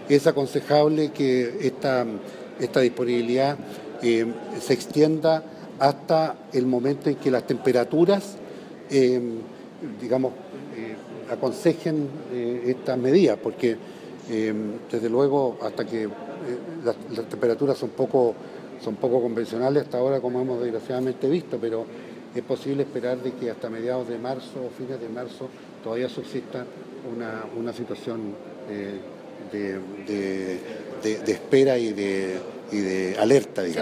es aconsejable que esta disponibilidad se extienda hasta el momento en que las temperaturas, aconsejen estas medidas, porque desde luego hasta que las temperaturas son poco convencionales hasta ahora, como hemos desgraciadamente visto, pero es posible esperar de que hasta mediados de marzo o fines de marzo todavía subsista una situación de espera y de alerta, digamos.